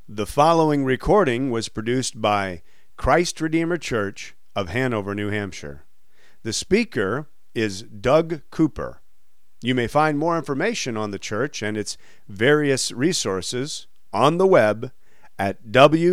The following recording was produced by Christ Redeemer Church of Hanover, New Hampshire. The speaker is Doug Cooper. You may find more information on the church and its various resources on the web at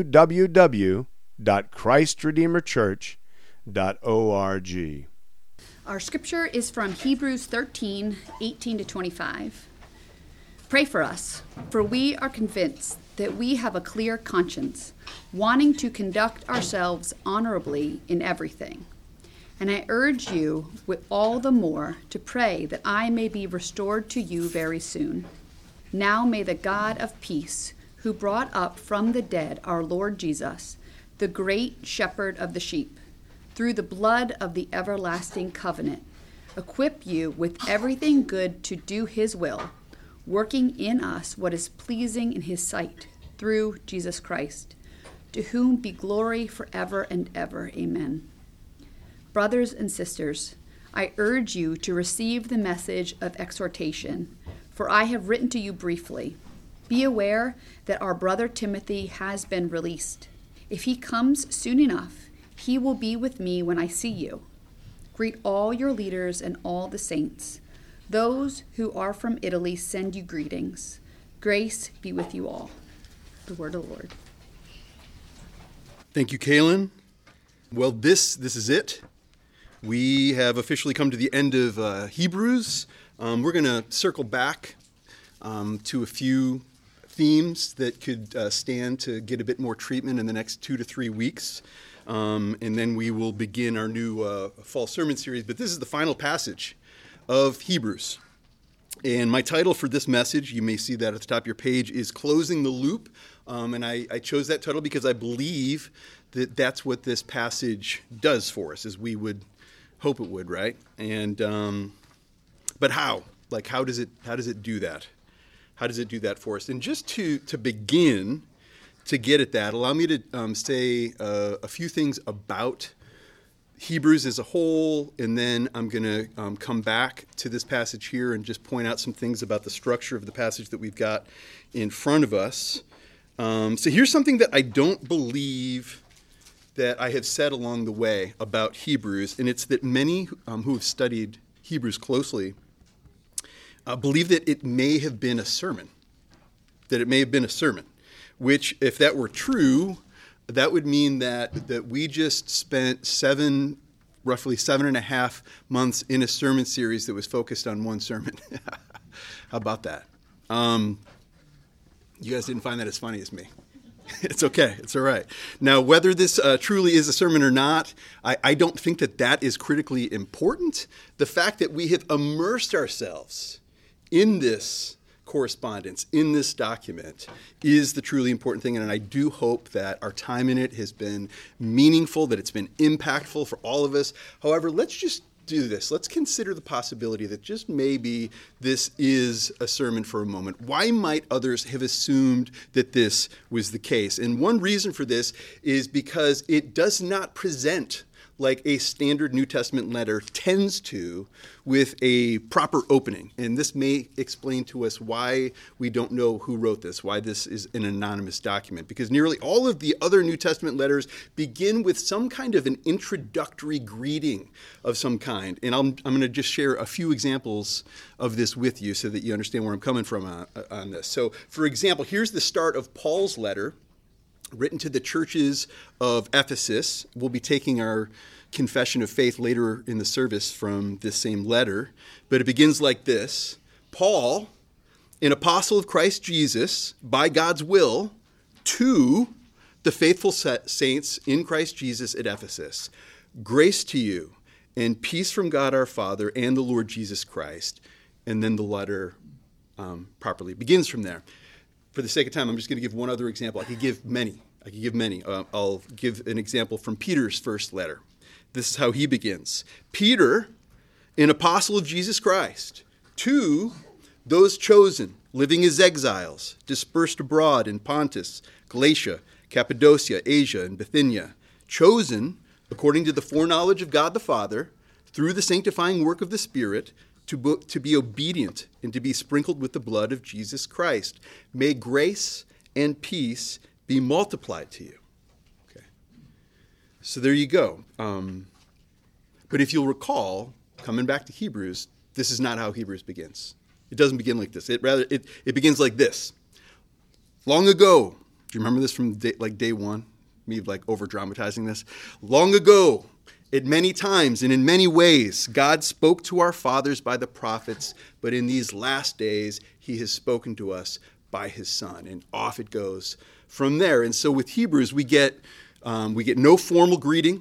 www.christredeemerchurch.org. Our scripture is from Hebrews 13:18-25. Pray for us, for we are convinced that we have a clear conscience, wanting to conduct ourselves honorably in everything. And I urge you with all the more to pray that I may be restored to you very soon. Now may the God of peace, who brought up from the dead our Lord Jesus, the great shepherd of the sheep, through the blood of the everlasting covenant, equip you with everything good to do his will, working in us what is pleasing in his sight, through Jesus Christ, to whom be glory forever and ever. Amen. Brothers and sisters, I urge you to receive the message of exhortation, for I have written to you briefly. Be aware that our brother Timothy has been released. If he comes soon enough, he will be with me when I see you. Greet all your leaders and all the saints. Those who are from Italy send you greetings. Grace be with you all. The word of the Lord. Thank you, Kaylin. Well, this is it. We have officially come to the end of Hebrews. We're going to circle back to a few themes that could stand to get a bit more treatment in the next 2 to 3 weeks. And then we will begin our new fall sermon series. But this is the final passage of Hebrews. And my title for this message, you may see that at the top of your page, is Closing the Loop. And I chose that title because I believe that that's what this passage does for us, as we would hope it would, right? And but how? Like, how does it do that? How does it do that for us? And just to begin to get at that, allow me to say a few things about Hebrews as a whole, and then I'm going to come back to this passage here and just point out some things about the structure of the passage that we've got in front of us. So here's something that I don't believe that I have said along the way about Hebrews, and it's that many who have studied Hebrews closely believe that it may have been a sermon, which, if that were true, that would mean that we just spent roughly 7.5 months in a sermon series that was focused on one sermon. How about that? You guys didn't find that as funny as me. It's okay. It's all right. Now, whether this truly is a sermon or not, I don't think that is critically important. The fact that we have immersed ourselves in this correspondence, in this document, is the truly important thing. And I do hope that our time in it has been meaningful, that it's been impactful for all of us. However, let's just do this. Let's consider the possibility that just maybe this is a sermon for a moment. Why might others have assumed that this was the case? And one reason for this is because it does not present like a standard New Testament letter tends to, with a proper opening. And this may explain to us why we don't know who wrote this, why this is an anonymous document. Because nearly all of the other New Testament letters begin with some kind of an introductory greeting of some kind. And I'm going to just share a few examples of this with you so that you understand where I'm coming from on this. So, for example, here's the start of Paul's letter, written to the churches of Ephesus. We'll be taking our confession of faith later in the service from this same letter. But it begins like this. Paul, an apostle of Christ Jesus, by God's will, to the faithful saints in Christ Jesus at Ephesus. Grace to you and peace from God our Father and the Lord Jesus Christ. And then the letter properly begins from there. For the sake of time, I'm just going to give one other example. I could give many. I'll give an example from Peter's first letter. This is how he begins. Peter, an apostle of Jesus Christ, to those chosen, living as exiles, dispersed abroad in Pontus, Galatia, Cappadocia, Asia, and Bithynia, chosen according to the foreknowledge of God the Father, through the sanctifying work of the Spirit, to be obedient and to be sprinkled with the blood of Jesus Christ. May grace and peace be multiplied to you. Okay. So there you go. But if you'll recall, coming back to Hebrews, this is not how Hebrews begins. It doesn't begin like this. It begins like this. Long ago, do you remember this from day one? Me over dramatizing this. Long ago, at many times and in many ways, God spoke to our fathers by the prophets, but in these last days, he has spoken to us by his Son. And off it goes from there. And so with Hebrews, we get no formal greeting.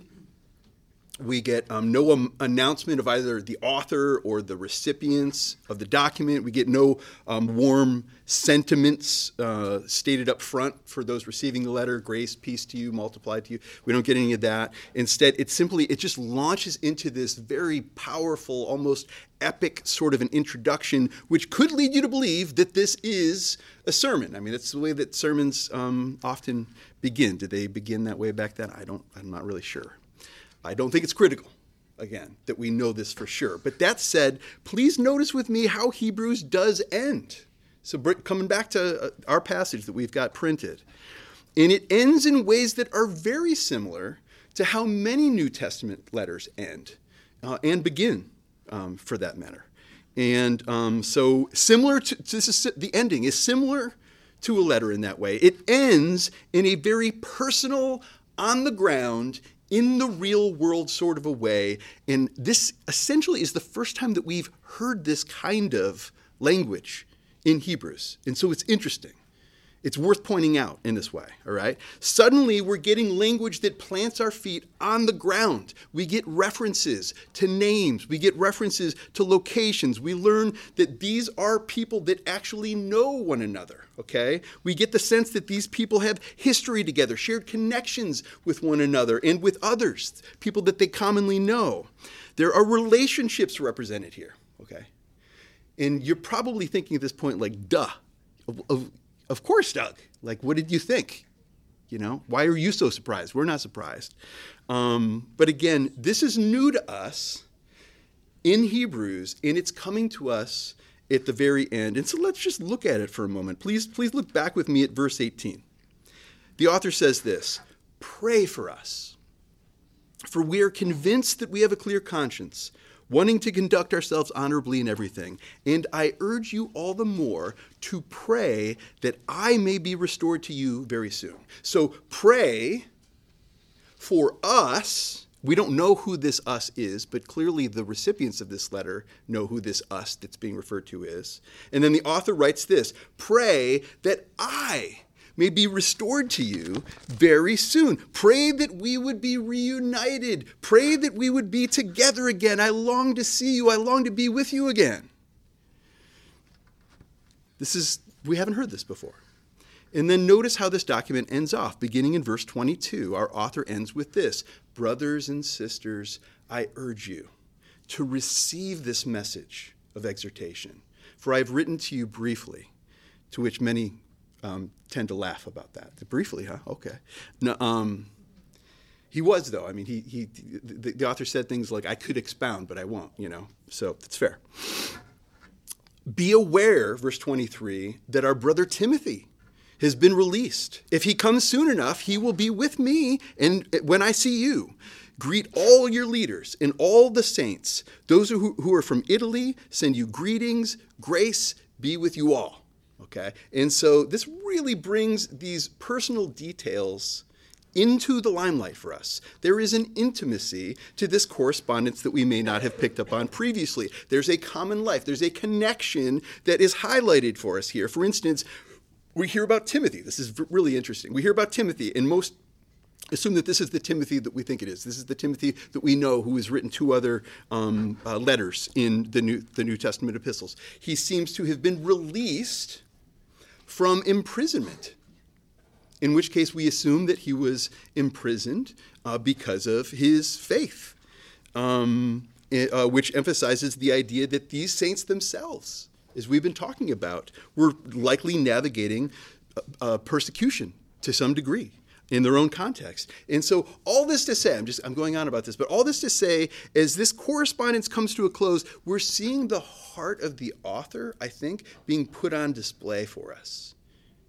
We get no announcement of either the author or the recipients of the document. We get no warm sentiments stated up front for those receiving the letter, grace, peace to you, multiplied to you. We don't get any of that. Instead, it just launches into this very powerful, almost epic sort of an introduction, which could lead you to believe that this is a sermon. I mean, that's the way that sermons often begin. Did they begin that way back then? I'm not really sure. I don't think it's critical, again, that we know this for sure. But that said, please notice with me how Hebrews does end. So coming back to our passage that we've got printed. And it ends in ways that are very similar to how many New Testament letters end and begin, for that matter. And so similar to the ending is similar to a letter in that way. It ends in a very personal, on the ground, in the real world sort of a way. And this essentially is the first time that we've heard this kind of language in Hebrews. And so it's interesting. It's worth pointing out in this way, all right? Suddenly, we're getting language that plants our feet on the ground. We get references to names. We get references to locations. We learn that these are people that actually know one another, okay? We get the sense that these people have history together, shared connections with one another and with others, people that they commonly know. There are relationships represented here, okay? And you're probably thinking at this point, like, duh. Of course, Doug. Like, what did you think? Why are you so surprised? We're not surprised. But again, this is new to us in Hebrews, and it's coming to us at the very end. And so let's just look at it for a moment. Please look back with me at verse 18. The author says this, "Pray for us, for we are convinced that we have a clear conscience, wanting to conduct ourselves honorably in everything. And I urge you all the more to pray that I may be restored to you very soon." So pray for us. We don't know who this us is, but clearly the recipients of this letter know who this us that's being referred to is. And then the author writes this, "Pray that I may be restored to you very soon." Pray that we would be reunited. Pray that we would be together again. I long to see you. I long to be with you again. We haven't heard this before. And then notice how this document ends off. Beginning in verse 22, our author ends with this, "Brothers and sisters, I urge you to receive this message of exhortation, for I have written to you briefly," to which many tend to laugh about that. Briefly, huh? Okay. No, he was, though. I mean, the author said things like, "I could expound, but I won't," so it's fair. "Be aware," verse 23, "that our brother Timothy has been released. If he comes soon enough, he will be with me and when I see you. Greet all your leaders and all the saints. Those who are from Italy send you greetings. Grace be with you all." Okay, and so this really brings these personal details into the limelight for us. There is an intimacy to this correspondence that we may not have picked up on previously. There's a common life. There's a connection that is highlighted for us here. For instance, we hear about Timothy. This is really interesting. We hear about Timothy, and most assume that this is the Timothy that we think it is. This is the Timothy that we know who has written two other letters in the New Testament epistles. He seems to have been released from imprisonment, in which case we assume that he was imprisoned because of his faith, which emphasizes the idea that these saints themselves, as we've been talking about, were likely navigating persecution to some degree in their own context. And so all this to say, I'm going on about this, but all this to say, as this correspondence comes to a close, we're seeing the heart of the author, I think, being put on display for us.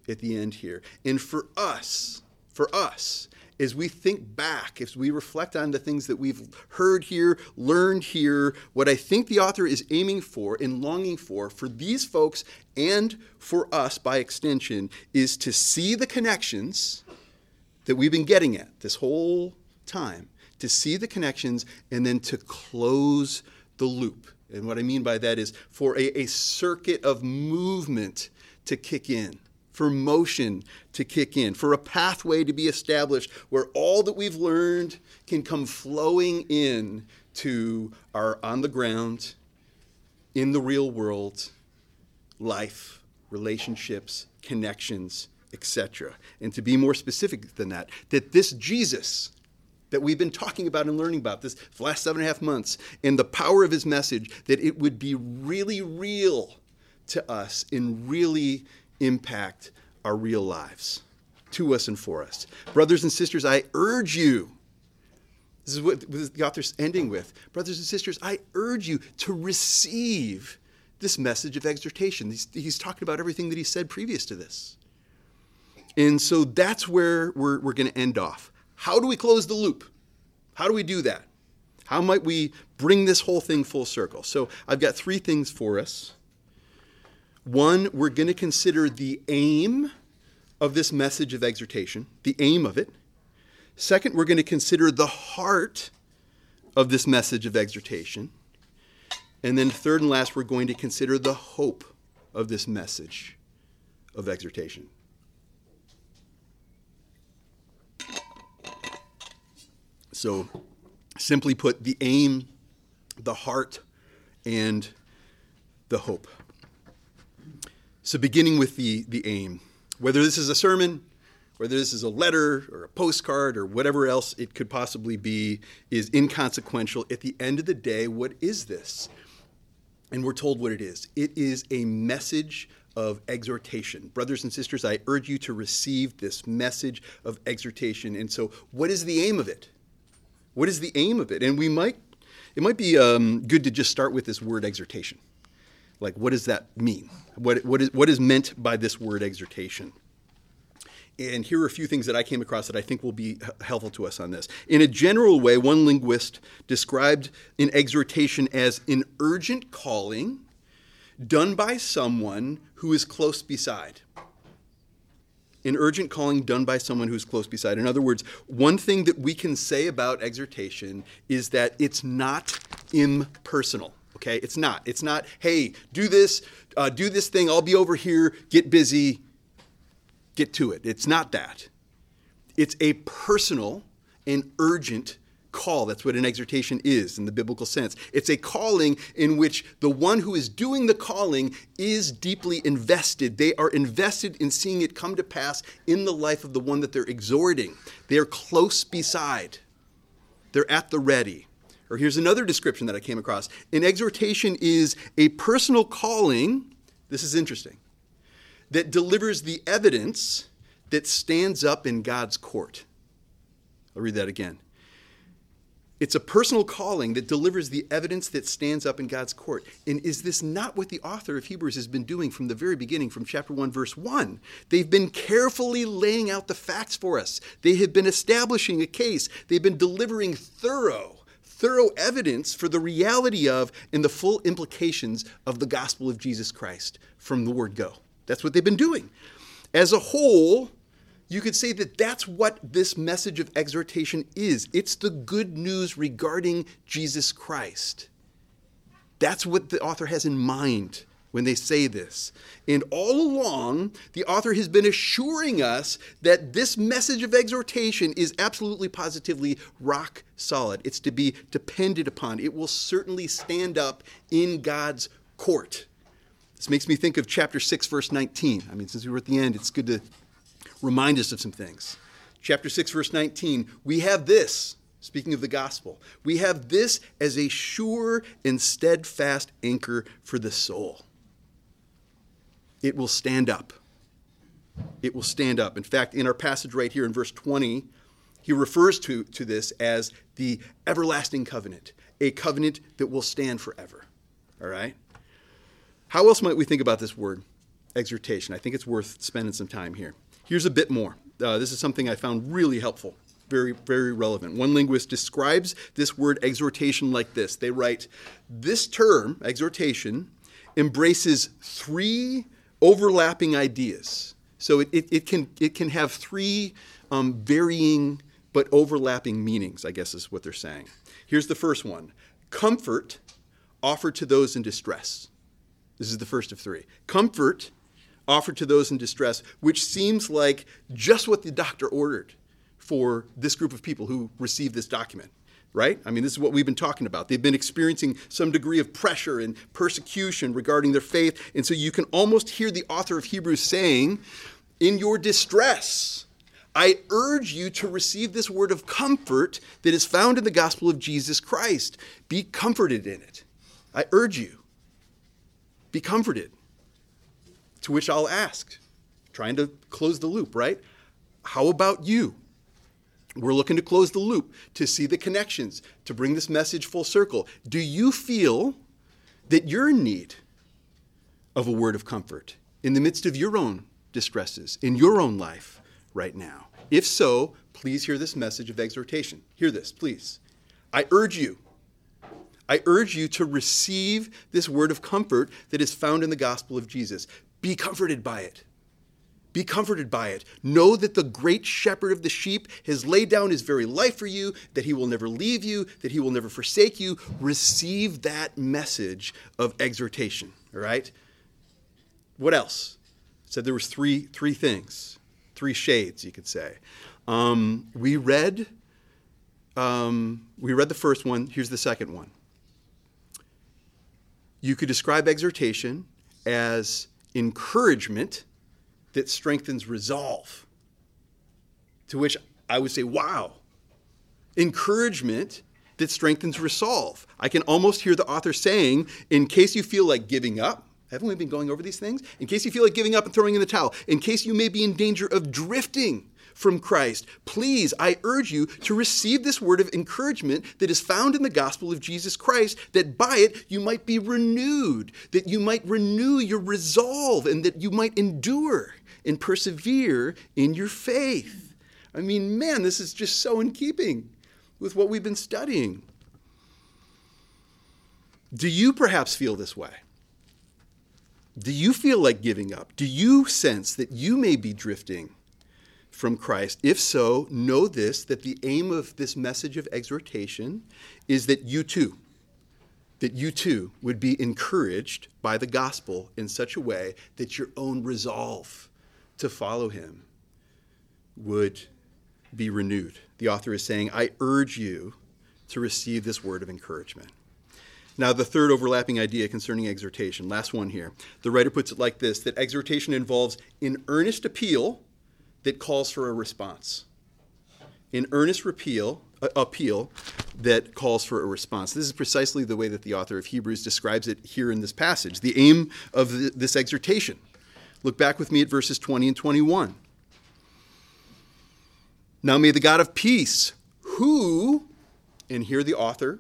at the end here. And for us, as we think back, as we reflect on the things that we've heard here, learned here, what I think the author is aiming for and longing for these folks and for us by extension, is to see the connections that we've been getting at this whole time, to see the connections and then to close the loop. And what I mean by that is for a circuit of movement to kick in, for motion to kick in, for a pathway to be established where all that we've learned can come flowing in to our on the ground, in the real world, life, relationships, connections, etc. And to be more specific than that this Jesus that we've been talking about and learning about this last 7.5 months, and the power of his message, that it would be really real to us and really impact our real lives, to us and for us. Brothers and sisters, I urge you, this is what the author's ending with, brothers and sisters, I urge you to receive this message of exhortation. He's talking about everything that he said previous to this. And so that's where we're going to end off. How do we close the loop? How do we do that? How might we bring this whole thing full circle? So I've got 3 things for us. One, we're going to consider the aim of this message of exhortation, the aim of it. Second, we're going to consider the heart of this message of exhortation. And then third and last, we're going to consider the hope of this message of exhortation. So, simply put, the aim, the heart, and the hope. So beginning with the aim, whether this is a sermon, whether this is a letter or a postcard or whatever else it could possibly be, is inconsequential. At the end of the day, what is this? And we're told what it is. It is a message of exhortation. Brothers and sisters, I urge you to receive this message of exhortation. And so what is the aim of it? What is the aim of it? And it might be good to just start with this word exhortation. Like, what does that mean? What is meant by this word exhortation? And here are a few things that I came across that I think will be helpful to us on this. In a general way, one linguist described an exhortation as an urgent calling done by someone who is close beside. An urgent calling done by someone who's close beside. In other words, one thing that we can say about exhortation is that it's not impersonal. Okay, it's not. It's not, hey, do this thing, I'll be over here, get busy, get to it. It's not that. It's a personal and urgent call. That's what an exhortation is in the biblical sense. It's a calling in which the one who is doing the calling is deeply invested. They are invested in seeing it come to pass in the life of the one that they're exhorting. They're close beside. They're at the ready. Or here's another description that I came across. An exhortation is a personal calling, this is interesting, that delivers the evidence that stands up in God's court. I'll read that again. It's a personal calling that delivers the evidence that stands up in God's court. And is this not what the author of Hebrews has been doing from the very beginning, from chapter 1, verse 1? They've been carefully laying out the facts for us. They have been establishing a case. They've been delivering thorough evidence for the reality of and the full implications of the gospel of Jesus Christ from the word go. That's what they've been doing. As a whole, you could say that that's what this message of exhortation is. It's the good news regarding Jesus Christ. That's what the author has in mind when they say this. And all along, the author has been assuring us that this message of exhortation is absolutely positively rock solid. It's to be depended upon. It will certainly stand up in God's court. This makes me think of chapter 6, verse 19. I mean, since we were at the end, it's good to remind us of some things. Chapter 6, verse 19, we have this, speaking of the gospel, we have this as a sure and steadfast anchor for the soul. It will stand up. It will stand up. In fact, in our passage right here in verse 20, he refers to this as the everlasting covenant, a covenant that will stand forever. All right? How else might we think about this word, exhortation. I think it's worth spending some time here. Here's a bit more. This is something I found really helpful, very, very relevant. One linguist describes this word exhortation like this. They write, this term, exhortation, embraces three overlapping ideas. So it can have three varying but overlapping meanings, I guess is what they're saying. Here's the first one. Comfort offered to those in distress. This is the first of three. Comfort offered to those in distress, which seems like just what the doctor ordered for this group of people who received this document, right? I mean, this is what we've been talking about. They've been experiencing some degree of pressure and persecution regarding their faith. And so you can almost hear the author of Hebrews saying, in your distress, I urge you to receive this word of comfort that is found in the gospel of Jesus Christ. Be comforted in it. I urge you. Be comforted. To which I'll ask, trying to close the loop, right? How about you? We're looking to close the loop, to see the connections, to bring this message full circle. Do you feel that you're in need of a word of comfort in the midst of your own distresses, in your own life right now? If so, please hear this message of exhortation. Hear this, please. I urge you to receive this word of comfort that is found in the gospel of Jesus. Be comforted by it. Be comforted by it. Know that the great shepherd of the sheep has laid down his very life for you, that he will never leave you, that he will never forsake you. Receive that message of exhortation, all right? What else? I said there was three things, three shades, you could say. We read the first one. Here's the second one. You could describe exhortation as encouragement that strengthens resolve. To which I would say, wow. Encouragement that strengthens resolve. I can almost hear the author saying, in case you feel like giving up, haven't we been going over these things? In case you feel like giving up and throwing in the towel, in case you may be in danger of drifting from Christ, please, I urge you to receive this word of encouragement that is found in the gospel of Jesus Christ, that by it you might be renewed, that you might renew your resolve, and that you might endure and persevere in your faith. I mean, man, this is just so in keeping with what we've been studying. Do you perhaps feel this way? Do you feel like giving up? Do you sense that you may be drifting from Christ? If so, know this, that the aim of this message of exhortation is that you too would be encouraged by the gospel in such a way that your own resolve to follow him would be renewed. The author is saying, I urge you to receive this word of encouragement. Now, the third overlapping idea concerning exhortation, last one here. The writer puts it like this, that exhortation involves an earnest appeal that calls for a response. An earnest appeal that calls for a response. This is precisely the way that the author of Hebrews describes it here in this passage. The aim of this exhortation. Look back with me at verses 20 and 21. Now may the God of peace, who, and here the author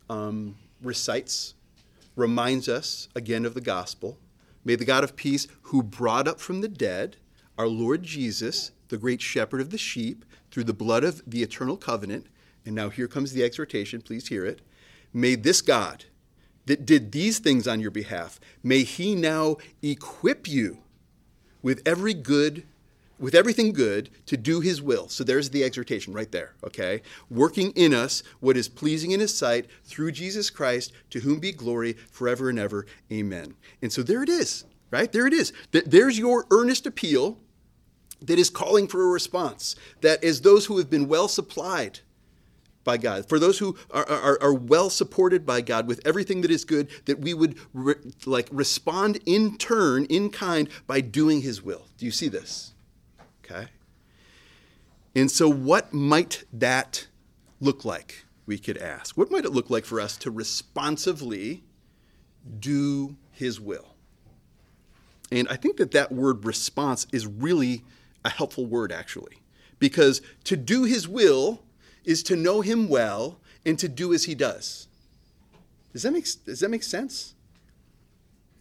reminds us again of the gospel. May the God of peace, who brought up from the dead our Lord Jesus, the great shepherd of the sheep, through the blood of the eternal covenant, and now here comes the exhortation, please hear it. May this God that did these things on your behalf, may he now equip you with everything good to do his will. So there's the exhortation right there, okay? Working in us what is pleasing in his sight through Jesus Christ, to whom be glory forever and ever. Amen. And so there it is, right? There it is. There's your earnest appeal that is calling for a response. That as those who have been well supplied by God, for those who are well supported by God with everything that is good, that we would respond in turn, in kind, by doing his will. Do you see this? Okay. And so what might that look like, we could ask? What might it look like for us to responsively do his will? And I think that word response is really a helpful word, actually. Because to do his will is to know him well and to do as he does. Does that make sense?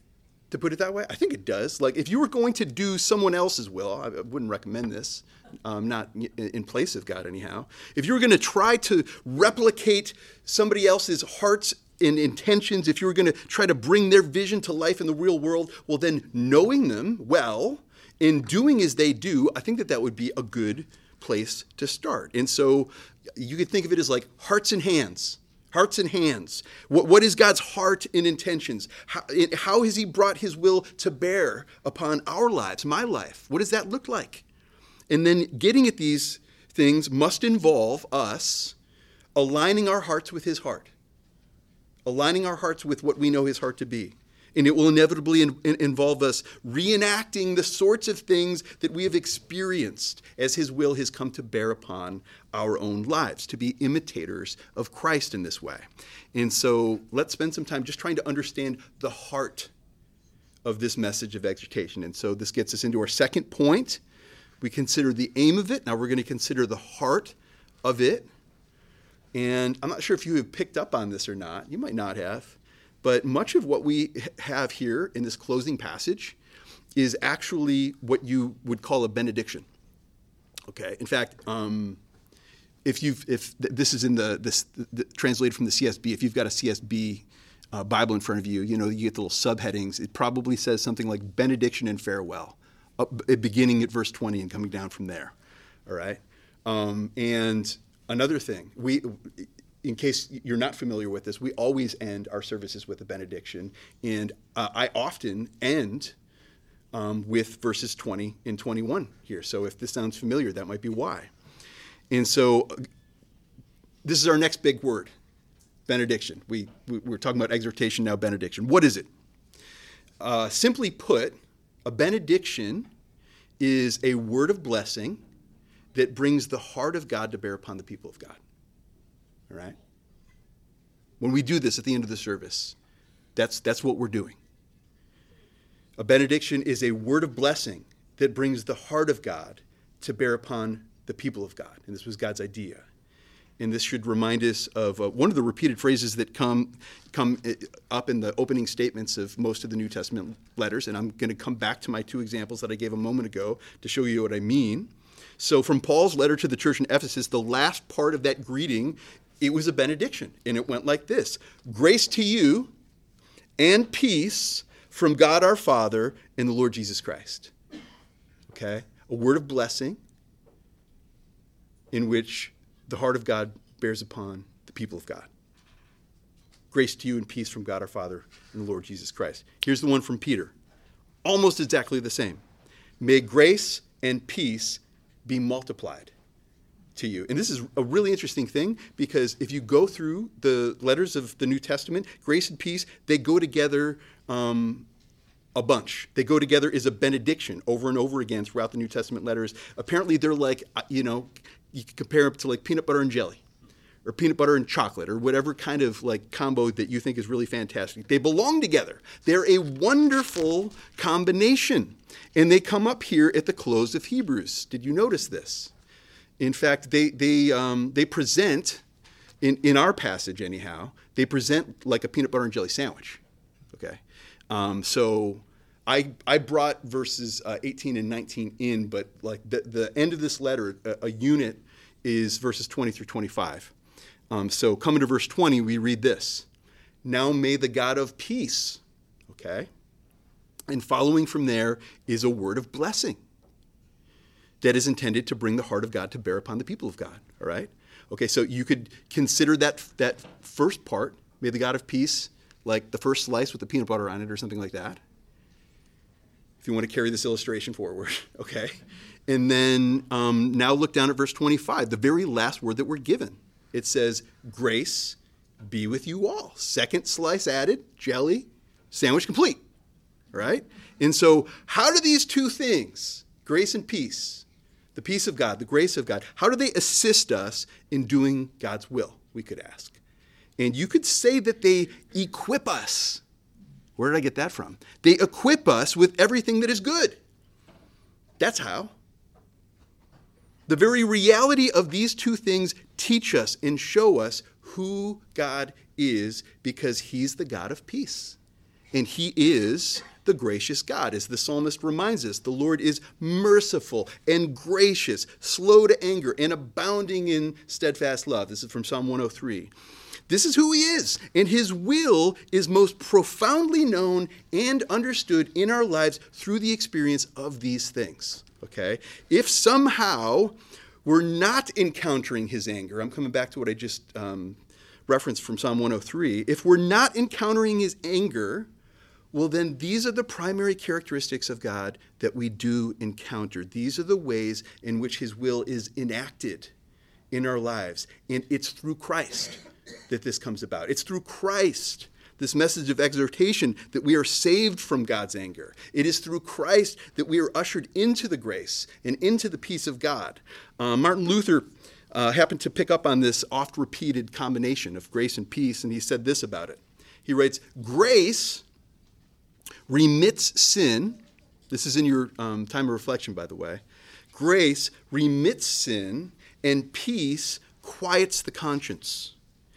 to put it that way? I think it does. Like, if you were going to do someone else's will, I wouldn't recommend this, not in place of God anyhow. If you were going to try to replicate somebody else's hearts and intentions, if you were going to try to bring their vision to life in the real world, well, then knowing them well and doing as they do, I think that would be a good place to start. And so you could think of it as like hearts and hands. Hearts and hands. What is God's heart and intentions? How has he brought his will to bear upon our lives, my life? What does that look like? And then getting at these things must involve us aligning our hearts with his heart. Aligning our hearts with what we know his heart to be. And it will inevitably involve us reenacting the sorts of things that we have experienced as his will has come to bear upon our own lives, to be imitators of Christ in this way. And so let's spend some time just trying to understand the heart of this message of exhortation. And so this gets us into our second point. We consider the aim of it. Now we're going to consider the heart of it. And I'm not sure if you have picked up on this or not. You might not have. But much of what we have here in this closing passage is actually what you would call a benediction. Okay. In fact, if this is in the translated from the CSB, if you've got a CSB Bible in front of you, you get the little subheadings. It probably says something like benediction and farewell, beginning at verse 20 and coming down from there. All right. And another thing, in case you're not familiar with this, we always end our services with a benediction. And I often end with verses 20 and 21 here. So if this sounds familiar, that might be why. And so this is our next big word, benediction. We're talking about exhortation, now benediction. What is it? Simply put, a benediction is a word of blessing that brings the heart of God to bear upon the people of God. All right? When we do this at the end of the service, that's what we're doing. A benediction is a word of blessing that brings the heart of God to bear upon the people of God. And this was God's idea. And this should remind us of one of the repeated phrases that come up in the opening statements of most of the New Testament letters. And I'm going to come back to my two examples that I gave a moment ago to show you what I mean. So from Paul's letter to the church in Ephesus, the last part of that greeting, it was a benediction. And it went like this: grace to you and peace from God our Father and the Lord Jesus Christ. Okay? A word of blessing in which the heart of God bears upon the people of God. Grace to you and peace from God our Father and the Lord Jesus Christ. Here's the one from Peter. Almost exactly the same. May grace and peace be multiplied to you. And this is a really interesting thing, because if you go through the letters of the New Testament, grace and peace, they go together a bunch. They go together as a benediction over and over again throughout the New Testament letters. Apparently they're like, you could compare them to like peanut butter and jelly, or peanut butter and chocolate, or whatever kind of like combo that you think is really fantastic. They belong together. They're a wonderful combination. And they come up here at the close of Hebrews. Did you notice this? In fact, they present, in our passage anyhow, they present like a peanut butter and jelly sandwich. Okay? So I brought verses 18 and 19 in, but like the end of this letter, a unit is verses 20 through 25. So coming to verse 20, we read this: now may the God of peace, okay? And following from there is a word of blessing that is intended to bring the heart of God to bear upon the people of God, all right? Okay, so you could consider that first part, may the God of peace, like the first slice with the peanut butter on it or something like that, if you want to carry this illustration forward, okay? And then now look down at verse 25, the very last word that we're given. It says, grace be with you all. Second slice added, jelly, sandwich complete, right? And so how do these two things, grace and peace, the peace of God, the grace of God, how do they assist us in doing God's will, we could ask? And you could say that they equip us. Where did I get that from? They equip us with everything that is good. That's how. The very reality of these two things teach us and show us who God is, because he's the God of peace. And he is the gracious God. As the psalmist reminds us, the Lord is merciful and gracious, slow to anger, and abounding in steadfast love. This is from Psalm 103. This is who he is, and his will is most profoundly known and understood in our lives through the experience of these things. Okay? If somehow we're not encountering his anger, I'm coming back to what I just referenced from Psalm 103. If we're not encountering his anger, well, then these are the primary characteristics of God that we do encounter. These are the ways in which his will is enacted in our lives. And it's through Christ that this comes about. It's through Christ, this message of exhortation, that we are saved from God's anger. It is through Christ that we are ushered into the grace and into the peace of God. Martin Luther happened to pick up on this oft-repeated combination of grace and peace, and he said this about it. He writes, grace remits sin. This is in your time of reflection, by the way. Grace remits sin, and peace quiets the conscience.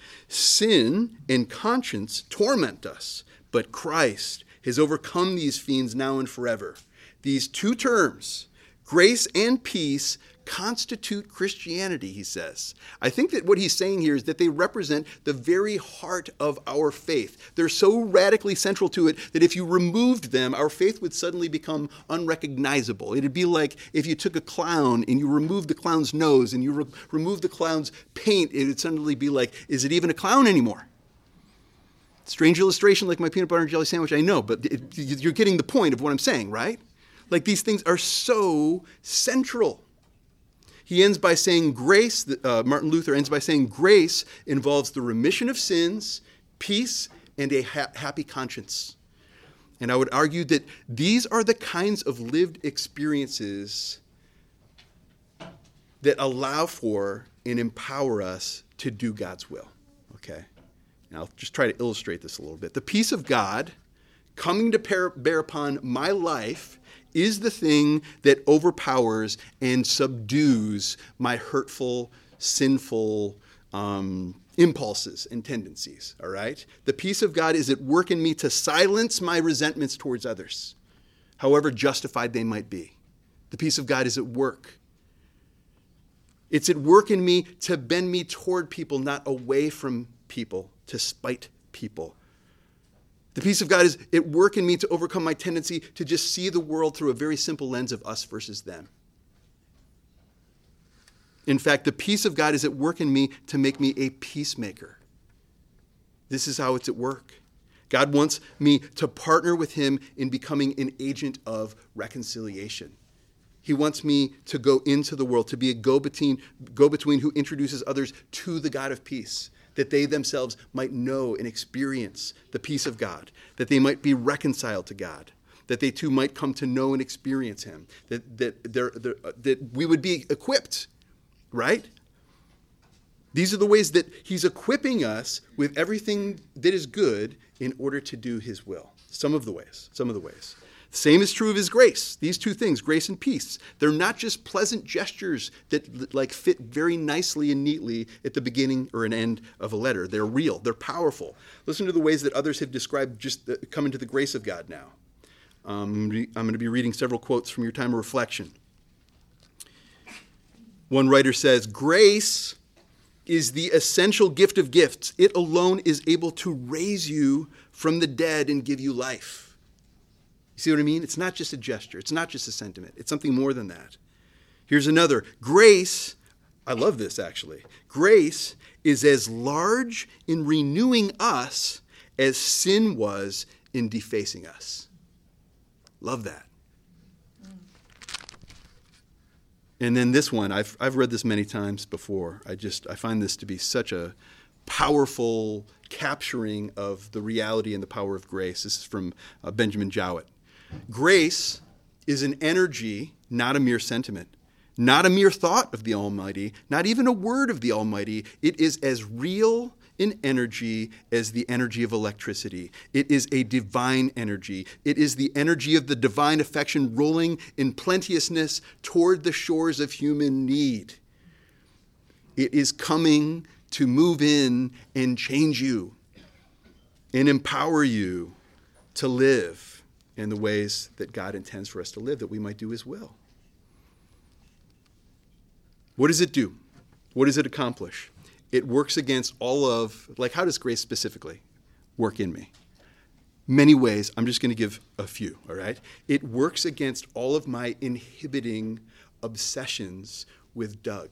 Sin and conscience torment us, but Christ has overcome these fiends now and forever. These two terms, grace and peace, constitute Christianity, he says. I think that what he's saying here is that they represent the very heart of our faith. They're so radically central to it that if you removed them, our faith would suddenly become unrecognizable. It'd be like if you took a clown and you removed the clown's nose and you removed the clown's paint, it would suddenly be like, is it even a clown anymore? Strange illustration like my peanut butter and jelly sandwich, I know, but you're getting the point of what I'm saying, right? Like these things are so central. He ends by saying grace, Martin Luther ends by saying grace involves the remission of sins, peace, and a happy conscience. And I would argue that these are the kinds of lived experiences that allow for and empower us to do God's will. Okay? Now I'll just try to illustrate this a little bit. The peace of God coming to bear upon my life is the thing that overpowers and subdues my hurtful, sinful impulses and tendencies, all right? The peace of God is at work in me to silence my resentments towards others, however justified they might be. The peace of God is at work. It's at work in me to bend me toward people, not away from people, to spite people. The peace of God is at work in me to overcome my tendency to just see the world through a very simple lens of us versus them. In fact, the peace of God is at work in me to make me a peacemaker. This is how it's at work. God wants me to partner with him in becoming an agent of reconciliation. He wants me to go into the world, to be a go-between who introduces others to the God of peace, that they themselves might know and experience the peace of God, that they might be reconciled to God, that they too might come to know and experience him, that we would be equipped, right? These are the ways that he's equipping us with everything that is good in order to do his will. Some of the ways. Same is true of his grace. These two things, grace and peace, they're not just pleasant gestures that like fit very nicely and neatly at the beginning or an end of a letter. They're real. They're powerful. Listen to the ways that others have described just coming to the grace of God now. I'm going to be reading several quotes from your time of reflection. One writer says, grace is the essential gift of gifts. It alone is able to raise you from the dead and give you life. You see what I mean? It's not just a gesture. It's not just a sentiment. It's something more than that. Here's another. Grace, I love this actually. Grace is as large in renewing us as sin was in defacing us. Love that. And then this one, I've read this many times before. I find this to be such a powerful capturing of the reality and the power of grace. This is from Benjamin Jowett. Grace is an energy, not a mere sentiment, not a mere thought of the Almighty, not even a word of the Almighty. It is as real in energy as the energy of electricity. It is a divine energy. It is the energy of the divine affection rolling in plenteousness toward the shores of human need. It is coming to move in and change you and empower you to live in the ways that God intends for us to live, that we might do his will. What does it do? What does it accomplish? It works against all of, like, how does grace specifically work in me? Many ways. I'm just going to give a few, all right? It works against all of my inhibiting obsessions with Doug.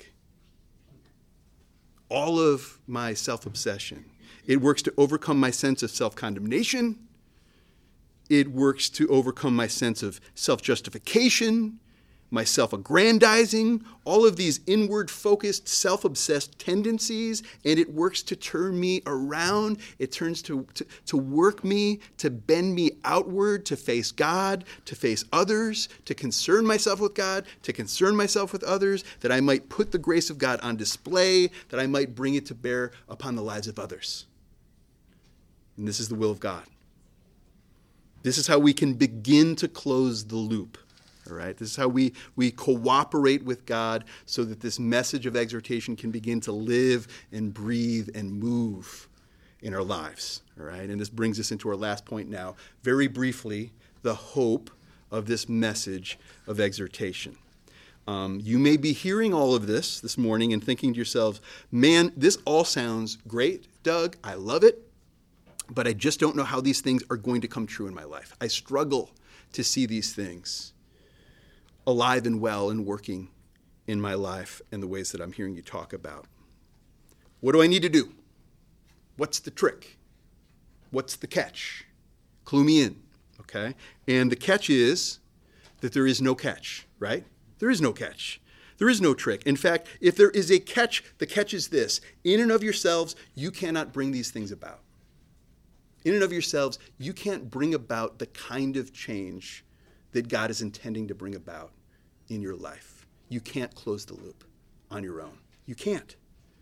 All of my self-obsession. It works to overcome my sense of self-condemnation. It works to overcome my sense of self-justification, my self-aggrandizing, all of these inward-focused, self-obsessed tendencies, and it works to turn me around. It turns to work me, to bend me outward, to face God, to face others, to concern myself with God, to concern myself with others, that I might put the grace of God on display, that I might bring it to bear upon the lives of others. And this is the will of God. This is how we can begin to close the loop. All right, this is how we cooperate with God so that this message of exhortation can begin to live and breathe and move in our lives. All right, and this brings us into our last point now. Very briefly, the hope of this message of exhortation. You may be hearing all of this morning and thinking to yourselves, man, this all sounds great, Doug. I love it, but I just don't know how these things are going to come true in my life. I struggle to see these things alive and well and working in my life and the ways that I'm hearing you talk about. What do I need to do? What's the trick? What's the catch? Clue me in, okay? And the catch is that there is no catch, right? There is no catch. There is no trick. In fact, if there is a catch, the catch is this. In and of yourselves, you cannot bring these things about. In and of yourselves, you can't bring about the kind of change that God is intending to bring about in your life. You can't close the loop on your own. You can't.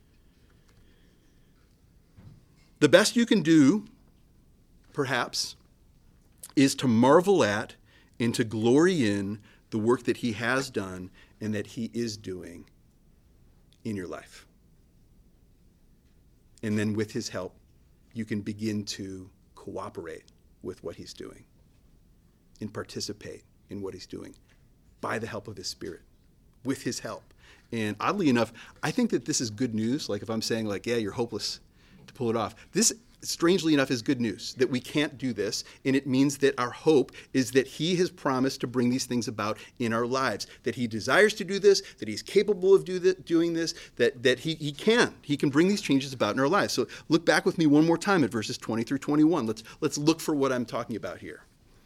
The best you can do, perhaps, is to marvel at and to glory in the work that he has done and that he is doing in your life. And then with his help, you can begin to cooperate with what he's doing and participate in what he's doing by the help of his Spirit, with his help. And oddly enough, I think that this is good news. Like if I'm saying like, yeah, you're hopeless to pull it off. This, strangely enough, is good news, that we can't do this. And it means that our hope is that he has promised to bring these things about in our lives, that he desires to do this, that he's capable of doing this, that he can bring these changes about in our lives. So look back with me one more time at verses 20 through 21. Let's look for what I'm talking about here.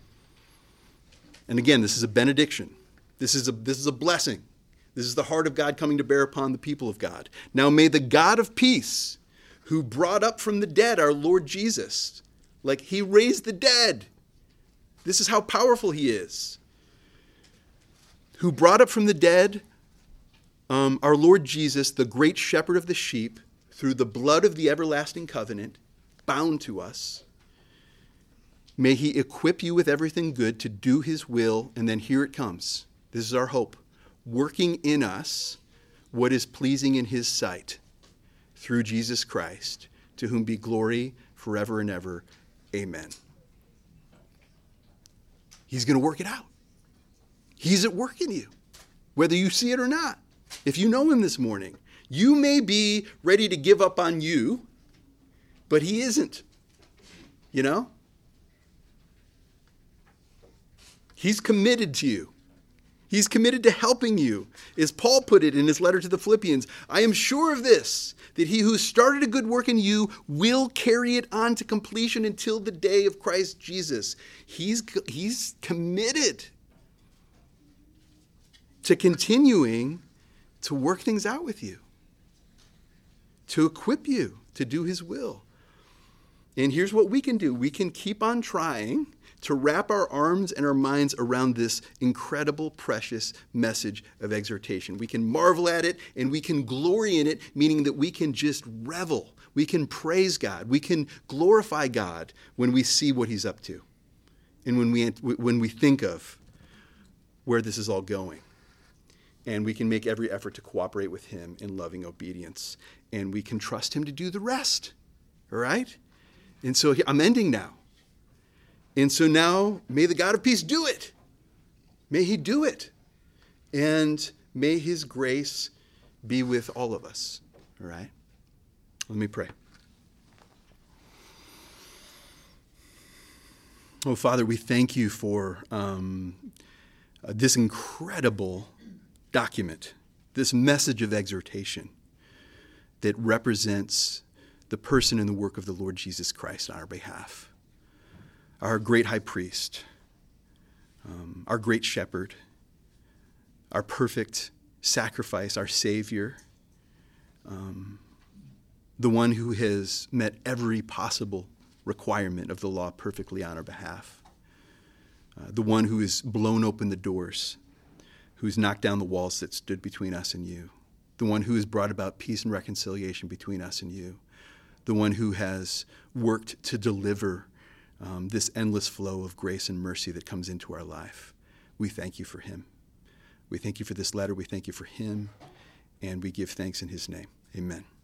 And again, this is a benediction. This is a blessing. This is the heart of God coming to bear upon the people of God. Now may the God of peace, who brought up from the dead our Lord Jesus, like he raised the dead. This is how powerful he is. Who brought up from the dead our Lord Jesus, the great shepherd of the sheep, through the blood of the everlasting covenant, bound to us. May he equip you with everything good to do his will. And then here it comes. This is our hope. Working in us what is pleasing in his sight through Jesus Christ, to whom be glory forever and ever. Amen. He's going to work it out. He's at work in you, whether you see it or not. If you know him this morning, you may be ready to give up on you, but he isn't. You know? He's committed to you. He's committed to helping you. As Paul put it in his letter to the Philippians, I am sure of this, that he who started a good work in you will carry it on to completion until the day of Christ Jesus. He's committed to continuing to work things out with you, to equip you to do his will. And here's what we can do. We can keep on trying to wrap our arms and our minds around this incredible, precious message of exhortation. We can marvel at it and we can glory in it, meaning that we can just revel. We can praise God. We can glorify God when we see what he's up to and when we think of where this is all going. And we can make every effort to cooperate with him in loving obedience. And we can trust him to do the rest. All right? And so I'm ending now. And so now, may the God of peace do it. May he do it. And may his grace be with all of us. All right? Let me pray. Oh, Father, we thank you for this incredible document, this message of exhortation that represents the person and the work of the Lord Jesus Christ on our behalf. Our great high priest, our great shepherd, our perfect sacrifice, our Savior, the one who has met every possible requirement of the law perfectly on our behalf, the one who has blown open the doors, who's knocked down the walls that stood between us and you, the one who has brought about peace and reconciliation between us and you, the one who has worked to deliver this endless flow of grace and mercy that comes into our life. We thank you for him. We thank you for this letter. We thank you for him. And we give thanks in his name. Amen.